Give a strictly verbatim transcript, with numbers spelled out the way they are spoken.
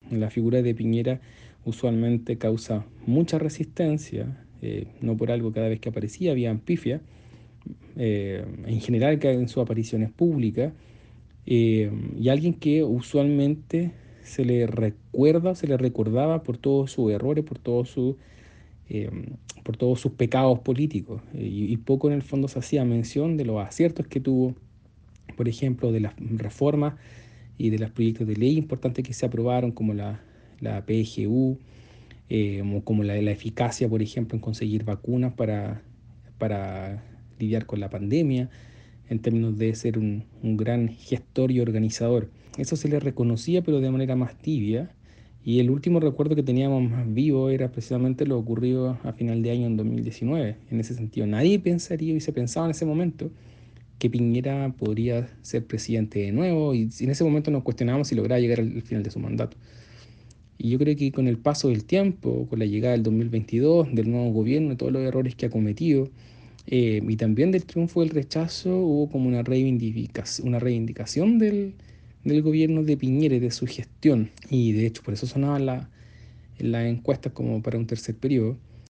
La figura de Piñera usualmente causa mucha resistencia, eh, no por algo cada vez que aparecía había pifia, eh, en general que en sus apariciones públicas, eh, y alguien que usualmente se le recuerda, se le recordaba por todos sus errores, por todos sus eh, por todos sus pecados políticos, eh, y, y poco en el fondo se hacía mención de los aciertos que tuvo, por ejemplo, de las reformas y de los proyectos de ley importantes que se aprobaron, como la, la P G U, eh, como la, la eficacia, por ejemplo, en conseguir vacunas para, para lidiar con la pandemia, en términos de ser un, un gran gestor y organizador. Eso se le reconocía, pero de manera más tibia. Y el último recuerdo que teníamos más vivo era precisamente lo ocurrido a final de año en dos mil diecinueve. En ese sentido, nadie pensaría y se pensaba en ese momento que Piñera podría ser presidente de nuevo, y en ese momento nos cuestionábamos si lograba llegar al final de su mandato. Y yo creo que con el paso del tiempo, con la llegada del dos mil veintidós, del nuevo gobierno y todos los errores que ha cometido, eh, y también del triunfo del rechazo, hubo como una reivindicación, una reivindicación del, del gobierno de Piñera y de su gestión. Y de hecho, por eso sonaban la- las encuestas como para un tercer periodo.